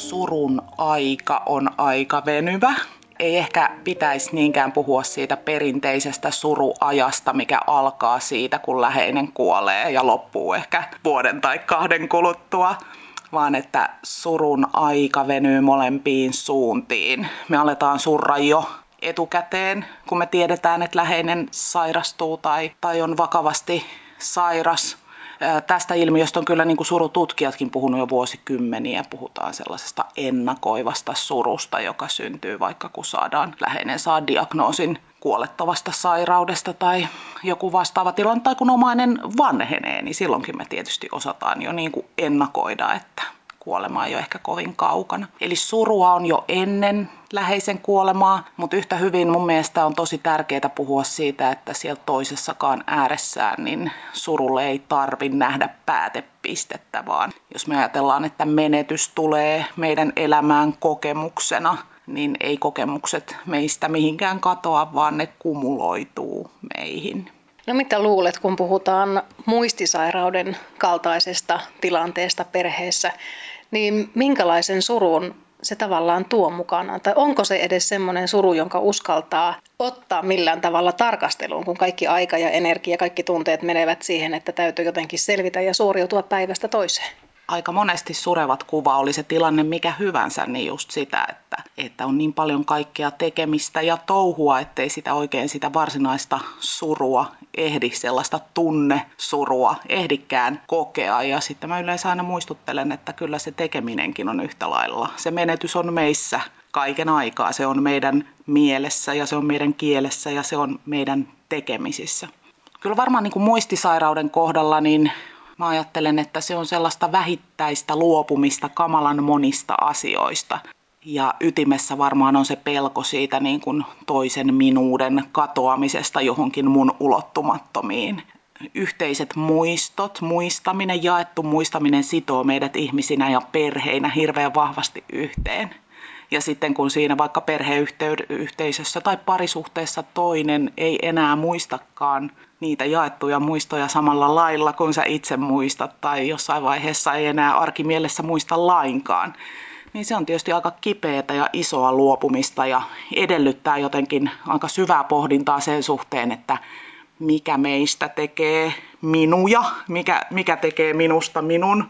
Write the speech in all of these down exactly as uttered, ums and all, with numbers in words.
surun aika on aika venyvä. Ei ehkä pitäisi niinkään puhua siitä perinteisestä suruajasta, mikä alkaa siitä, kun läheinen kuolee ja loppuu ehkä vuoden tai kahden kuluttua, vaan että surun aika venyy molempiin suuntiin. Me aletaan surra jo etukäteen, kun me tiedetään, että läheinen sairastuu tai, tai on vakavasti sairas. Tästä ilmiöstä on kyllä niin kuin surututkijatkin puhunut jo vuosikymmeniä. Puhutaan sellaisesta ennakoivasta surusta, joka syntyy vaikka kun saadaan läheinen saa diagnoosin kuolettavasta sairaudesta tai joku vastaava tilanne, tai kun omainen vanhenee, niin silloinkin me tietysti osataan jo niin kuin ennakoida, että kuolema ei ole ehkä kovin kaukana. Eli surua on jo ennen läheisen kuolemaa, mutta yhtä hyvin mun mielestä on tosi tärkeää puhua siitä, että siellä toisessakaan ääressään niin surulle ei tarvitse nähdä päätepistettä, vaan jos me ajatellaan, että menetys tulee meidän elämään kokemuksena, niin ei kokemukset meistä mihinkään katoa, vaan ne kumuloituu meihin. No mitä luulet, kun puhutaan muistisairauden kaltaisesta tilanteesta perheessä, niin minkälaisen surun se tavallaan tuo mukanaan? Tai onko se edes semmoinen suru, jonka uskaltaa ottaa millään tavalla tarkasteluun, kun kaikki aika ja energia, kaikki tunteet menevät siihen, että täytyy jotenkin selvitä ja suoriutua päivästä toiseen? Aika monesti surevat kuva, oli se tilanne mikä hyvänsä, niin just sitä, että, että on niin paljon kaikkea tekemistä ja touhua, ettei sitä oikein sitä varsinaista surua ehdi, sellaista tunnesurua ehdikään kokea. Ja sitten mä yleensä aina muistuttelen, että kyllä se tekeminenkin on yhtä lailla. Se menetys on meissä kaiken aikaa, se on meidän mielessä ja se on meidän kielessä ja se on meidän tekemisissä. Kyllä varmaan niin kuin muistisairauden kohdalla, niin mä ajattelen, että se on sellaista vähittäistä luopumista kamalan monista asioista. Ja ytimessä varmaan on se pelko siitä niin kuin toisen minuuden katoamisesta johonkin mun ulottumattomiin. Yhteiset muistot, muistaminen, jaettu muistaminen sitoo meidät ihmisinä ja perheinä hirveän vahvasti yhteen. Ja sitten kun siinä vaikka perheyhteisössä tai parisuhteessa toinen ei enää muistakaan niitä jaettuja muistoja samalla lailla kuin sä itse muistat tai jossain vaiheessa ei enää arkimielessä muista lainkaan, niin se on tietysti aika kipeätä ja isoa luopumista ja edellyttää jotenkin aika syvää pohdintaa sen suhteen, että mikä meistä tekee minuja, mikä, mikä tekee minusta minun.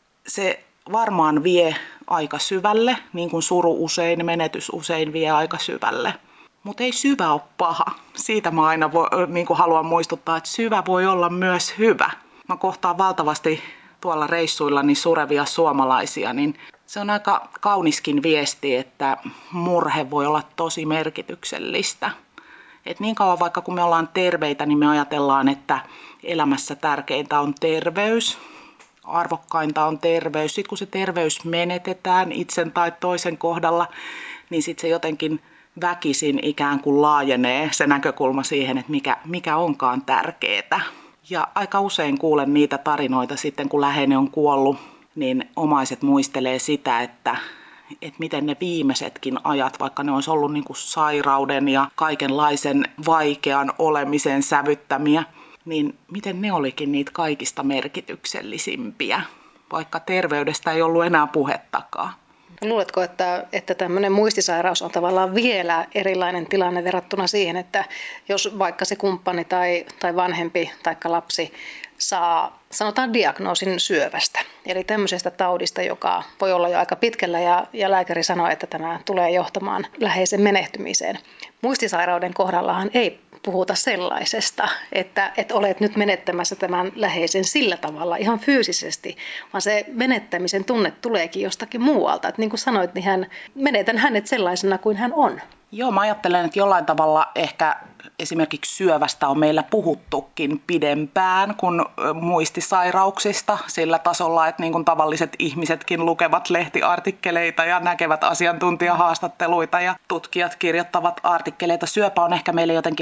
Se varmaan vie aika syvälle, niin kuin suru usein, menetys usein vie aika syvälle. Mutta ei syvä ole paha. Siitä mä aina vo, niin kuin haluan muistuttaa, että syvä voi olla myös hyvä. Mä kohtaan valtavasti tuolla reissuillani surevia suomalaisia, niin se on aika kauniskin viesti, että murhe voi olla tosi merkityksellistä. Et niin kauan vaikka kun me ollaan terveitä, niin me ajatellaan, että elämässä tärkeintä on terveys. Arvokkainta on terveys. Sitten kun se terveys menetetään itsen tai toisen kohdalla, niin sitten se jotenkin väkisin ikään kuin laajenee se näkökulma siihen, että mikä, mikä onkaan tärkeää. Ja aika usein kuulen niitä tarinoita sitten, kun läheinen on kuollut, niin omaiset muistelee sitä, että, että miten ne viimeisetkin ajat, vaikka ne olisi ollut niin kuin sairauden ja kaikenlaisen vaikean olemisen sävyttämiä, niin miten ne olikin niitä kaikista merkityksellisimpiä, vaikka terveydestä ei ollut enää puhettakaan. Luuletko, että, että tämmöinen muistisairaus on tavallaan vielä erilainen tilanne verrattuna siihen, että jos vaikka se kumppani tai, tai vanhempi tai lapsi saa, sanotaan diagnoosin syövästä, eli tämmöisestä taudista, joka voi olla jo aika pitkällä ja, ja lääkäri sanoo, että tämä tulee johtamaan läheisen menehtymiseen. Muistisairauden kohdallahan ei puhuta sellaisesta, että, että olet nyt menettämässä tämän läheisen sillä tavalla ihan fyysisesti, vaan se menettämisen tunne tuleekin jostakin muualta. Että niin kuin sanoit, niin hän, menetän hänet sellaisena kuin hän on. Joo, mä ajattelen, että jollain tavalla ehkä esimerkiksi syövästä on meillä puhuttukin pidempään kuin muistisairauksista sillä tasolla, että niin kuin tavalliset ihmisetkin lukevat lehtiartikkeleita ja näkevät asiantuntijahaastatteluita ja tutkijat kirjoittavat artikkeleita. Syöpä on ehkä meille jotenkin vähän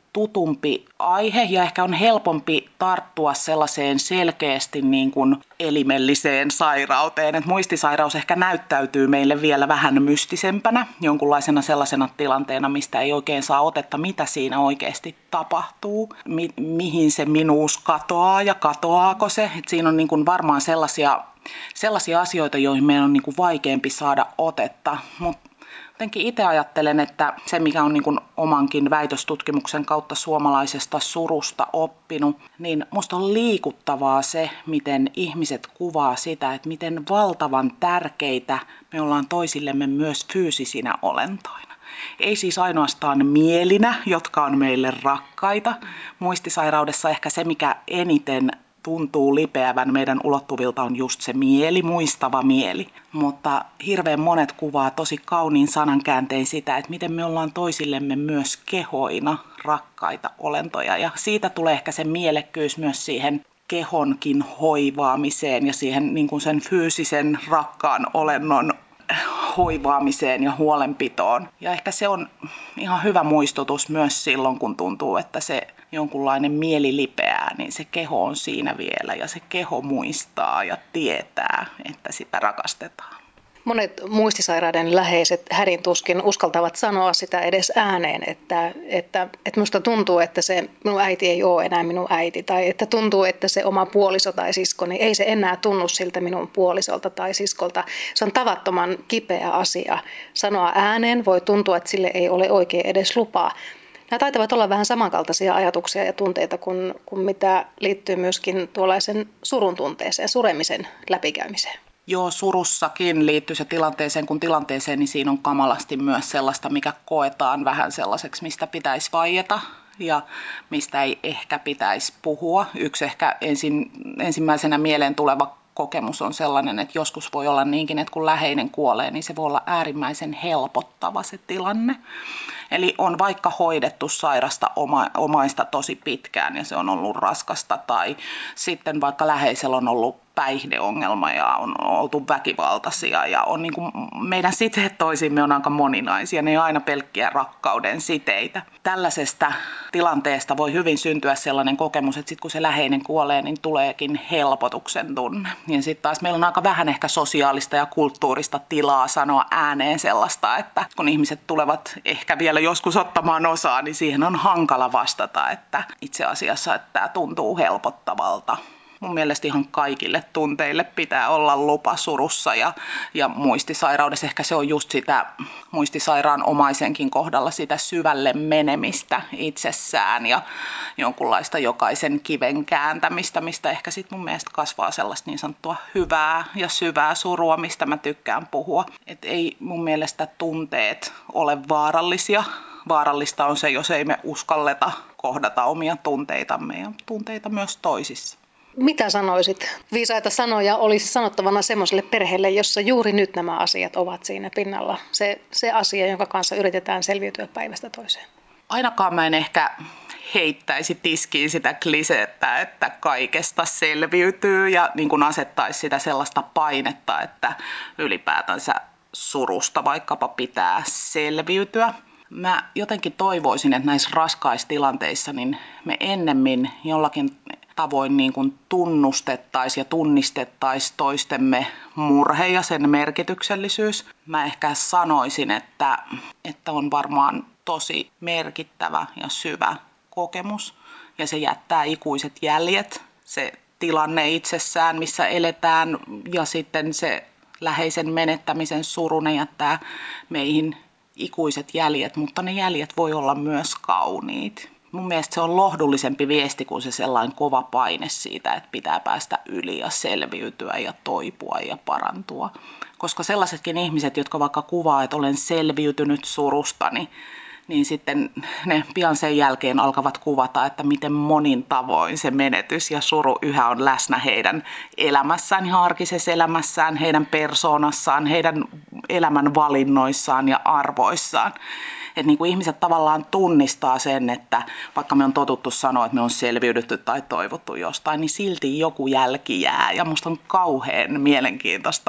tutumpi aihe ja ehkä on helpompi tarttua sellaiseen selkeästi niin kuin elimelliseen sairauteen. Et muistisairaus ehkä näyttäytyy meille vielä vähän mystisempänä, jonkunlaisena sellaisena tilanteena, mistä ei oikein saa otetta, mitä siinä oikeasti tapahtuu, mi- mihin se minuus katoaa ja katoaako se. Et siinä on niin kuin varmaan sellaisia, sellaisia asioita, joihin meidän on niin kuin vaikeampi saada otetta, mutta jotenkin itse ajattelen, että se mikä on niin kuin omankin väitöstutkimuksen kautta suomalaisesta surusta oppinut, niin musta on liikuttavaa se, miten ihmiset kuvaa sitä, että miten valtavan tärkeitä me ollaan toisillemme myös fyysisinä olentoina. Ei siis ainoastaan mielinä, jotka on meille rakkaita. Muistisairaudessa ehkä se, mikä eniten tuntuu lipeävän meidän ulottuvilta on just se mieli, muistava mieli. Mutta hirveän monet kuvaa tosi kauniin sanankääntein sitä, että miten me ollaan toisillemme myös kehoina rakkaita olentoja. Ja siitä tulee ehkä se mielekkyys myös siihen kehonkin hoivaamiseen ja siihen niin kuin sen fyysisen rakkaan olennon hoivaamiseen ja huolenpitoon. Ja ehkä se on ihan hyvä muistutus myös silloin, kun tuntuu, että se jonkunlainen mieli lipeää, niin se keho on siinä vielä ja se keho muistaa ja tietää, että sitä rakastetaan. Monet muistisairaiden läheiset hädin tuskin uskaltavat sanoa sitä edes ääneen, että, että, että minusta tuntuu, että se minun äiti ei ole enää minun äiti, tai että tuntuu, että se oma puoliso tai sisko, niin ei se enää tunnu siltä minun puolisolta tai siskolta. Se on tavattoman kipeä asia. Sanoa ääneen voi tuntua, että sille ei ole oikein edes lupaa. Nämä taitavat olla vähän samankaltaisia ajatuksia ja tunteita kuin, kuin mitä liittyy myöskin tuollaisen surun tunteeseen, suremisen läpikäymiseen. Joo, surussakin liittyy se tilanteeseen kuin tilanteeseen, niin siinä on kamalasti myös sellaista, mikä koetaan vähän sellaiseksi, mistä pitäisi vaieta ja mistä ei ehkä pitäisi puhua. Yksi ehkä ensin, ensimmäisenä mieleen tuleva kokemus on sellainen, että joskus voi olla niinkin, että kun läheinen kuolee, niin se voi olla äärimmäisen helpottava se tilanne. Eli on vaikka hoidettu sairasta oma, omaista tosi pitkään ja se on ollut raskasta, tai sitten vaikka läheisellä on ollut päihdeongelma ja on oltu väkivaltaisia ja on niin kuin, meidän siteet toisiimme on aika moninaisia, ne ei ole aina pelkkiä rakkauden siteitä. Tällaisesta tilanteesta voi hyvin syntyä sellainen kokemus, että sitten kun se läheinen kuolee, niin tuleekin helpotuksen tunne. Ja sitten taas meillä on aika vähän ehkä sosiaalista ja kulttuurista tilaa sanoa ääneen sellaista, että kun ihmiset tulevat ehkä vielä joskus ottamaan osaa, niin siihen on hankala vastata, että itse asiassa että tämä tuntuu helpottavalta. Mun mielestä ihan kaikille tunteille pitää olla lupa surussa ja, ja muistisairaudessa ehkä se on just sitä muistisairaan omaisenkin kohdalla sitä syvälle menemistä itsessään ja jonkunlaista jokaisen kiven kääntämistä, mistä ehkä sitten mun mielestä kasvaa sellaista niin sanottua hyvää ja syvää surua, mistä mä tykkään puhua. Et ei mun mielestä tunteet ole vaarallisia. Vaarallista on se, jos ei me uskalleta kohdata omia tunteitamme ja tunteita myös toisissa. Mitä sanoisit? Viisaita sanoja olisi sanottavana semmoiselle perheelle, jossa juuri nyt nämä asiat ovat siinä pinnalla. Se, se asia, jonka kanssa yritetään selviytyä päivästä toiseen. Ainakaan mä en ehkä heittäisi tiskiin sitä kliseettä, että kaikesta selviytyy ja niin kuin asettaisi sitä sellaista painetta, että ylipäätänsä surusta vaikkapa pitää selviytyä. Mä jotenkin toivoisin, että näissä raskaissa tilanteissa niin me ennemmin jollakin tavoin niin kuin tunnustettaisiin ja tunnistettaisiin toistemme murhe ja sen merkityksellisyys. Mä ehkä sanoisin, että, että on varmaan tosi merkittävä ja syvä kokemus ja se jättää ikuiset jäljet. Se tilanne itsessään, missä eletään ja sitten se läheisen menettämisen suru, ne jättää meihin ikuiset jäljet, mutta ne jäljet voi olla myös kauniit. Mun mielestä se on lohdullisempi viesti kuin se sellainen kova paine siitä, että pitää päästä yli ja selviytyä ja toipua ja parantua. Koska sellaisetkin ihmiset, jotka vaikka kuvaa, että olen selviytynyt surusta, niin, niin sitten ne pian sen jälkeen alkavat kuvata, että miten monin tavoin se menetys ja suru yhä on läsnä heidän elämässään, ihan arkisessa elämässään, heidän persoonassaan, heidän elämän valinnoissaan ja arvoissaan. Että niin kuin ihmiset tavallaan tunnistaa sen, että vaikka me on totuttu sanoa, että me on selviydytty tai toivottu jostain, niin silti joku jälki jää. Ja musta on kauhean mielenkiintoista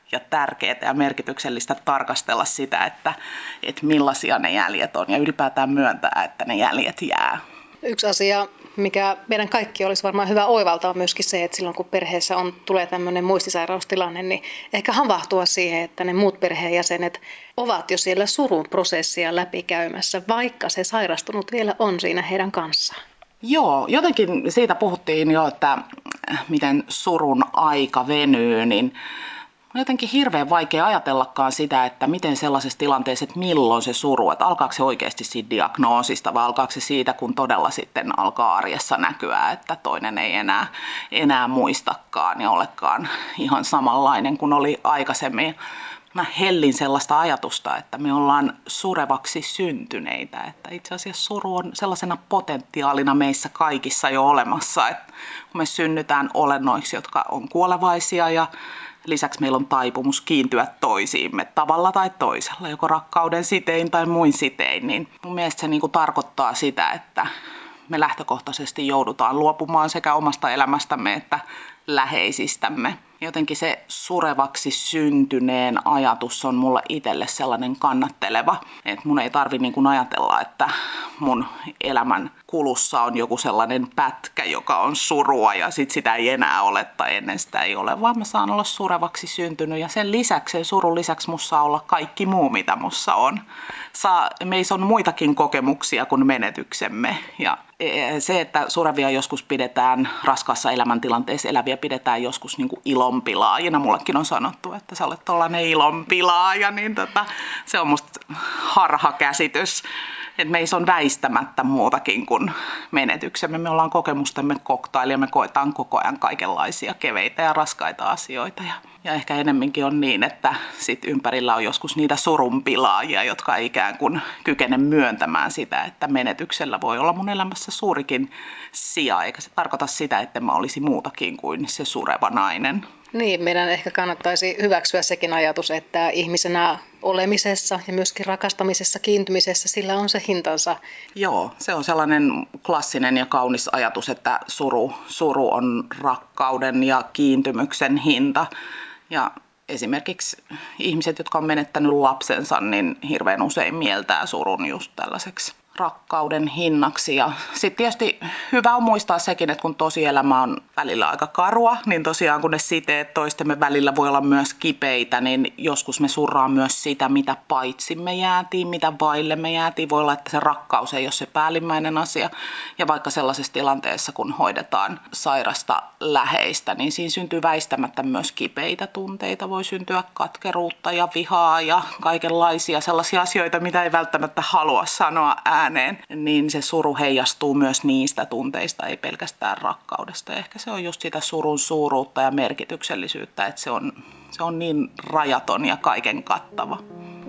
ja tärkeää ja merkityksellistä tarkastella sitä, että, että millaisia ne jäljet on ja ylipäätään myöntää, että ne jäljet jää. Yksi asia, mikä meidän kaikki olisi varmaan hyvä oivaltaa, on myöskin se, että silloin kun perheessä on, tulee tämmöinen muistisairaustilanne, niin ehkä havahtua siihen, että ne muut perheenjäsenet ovat jo siellä surun prosessia läpikäymässä, vaikka se sairastunut vielä on siinä heidän kanssaan. Joo, jotenkin siitä puhuttiin jo, että miten surun aika venyy, niin on jotenkin hirveän vaikea ajatellakaan sitä, että miten sellaisessa tilanteessa, että milloin se suru, että alkaako se oikeasti siitä diagnoosista vai alkaako se siitä, kun todella sitten alkaa arjessa näkyä, että toinen ei enää, enää muistakaan ja olekaan ihan samanlainen kuin oli aikaisemmin. Mä hellin sellaista ajatusta, että me ollaan surevaksi syntyneitä, että itse asiassa suru on sellaisena potentiaalina meissä kaikissa jo olemassa, että kun me synnytään olennoiksi, jotka on kuolevaisia ja lisäksi meillä on taipumus kiintyä toisiimme tavalla tai toisella, joko rakkauden sitein tai muin sitein, niin mun mielestä se niin kuin tarkoittaa sitä, että me lähtökohtaisesti joudutaan luopumaan sekä omasta elämästämme että läheisistämme. Jotenkin se surevaksi syntyneen ajatus on mulle itselle sellainen kannatteleva, että mun ei tarvi niin kuin ajatella, että mun elämän kulussa on joku sellainen pätkä, joka on surua ja sit sitä ei enää ole tai ennen sitä ei ole, vaan mä saan olla surevaksi syntynyt ja sen lisäksi, sen surun lisäksi musta saa olla kaikki muu, mitä musta on. Saa, meissä on muitakin kokemuksia kuin menetyksemme ja se, että surevia joskus pidetään raskaassa elämäntilanteessa, eläviä pidetään joskus niin kuin ilonpilaajina. Mullekin on sanottu, että sä olet tollainen ilonpilaaja, niin tota, se on musta harha käsitys. Että meissä on väistämättä muutakin kuin menetyksemme. Me ollaan kokemustemme koktaili ja me koetaan koko ajan kaikenlaisia keveitä ja raskaita asioita. Ja, ja ehkä enemmänkin on niin, että sit ympärillä on joskus niitä surunpilaajia, jotka ei ikään kuin kykene myöntämään sitä, että menetyksellä voi olla mun elämässä suurikin sija. Eikä se tarkoita sitä, että mä olisi muutakin kuin se sureva nainen. Niin, meidän ehkä kannattaisi hyväksyä sekin ajatus, että ihmisenä olemisessa ja myöskin rakastamisessa, kiintymisessä, sillä on se hintansa. Joo, se on sellainen klassinen ja kaunis ajatus, että suru, suru on rakkauden ja kiintymyksen hinta. Ja esimerkiksi ihmiset, jotka on menettänyt lapsensa, niin hirveän usein mieltää surun just tällaiseksi rakkauden hinnaksi. Ja sitten tietysti hyvä on muistaa sekin, että kun tosielämä on välillä aika karua, niin tosiaan kun ne siteet toistemme välillä voi olla myös kipeitä, niin joskus me surraa myös sitä, mitä paitsi me jäätiin, mitä vaille me jäätiin. Voi olla, että se rakkaus ei ole se päällimmäinen asia. Ja vaikka sellaisessa tilanteessa, kun hoidetaan sairasta läheistä, niin siinä syntyy väistämättä myös kipeitä tunteita. Voi syntyä katkeruutta ja vihaa ja kaikenlaisia sellaisia asioita, mitä ei välttämättä halua sanoa ääneen. Niin se suru heijastuu myös niistä tunteista, ei pelkästään rakkaudesta. Ja ehkä se on just sitä surun suuruutta ja merkityksellisyyttä, että se on, se on niin rajaton ja kaiken kattava.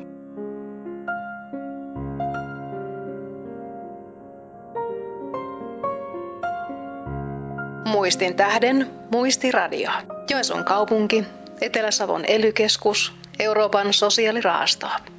Muistin tähden Muistiradio. Joensuun kaupunki, Etelä-Savon ely-keskus, Euroopan sosiaalirahasto.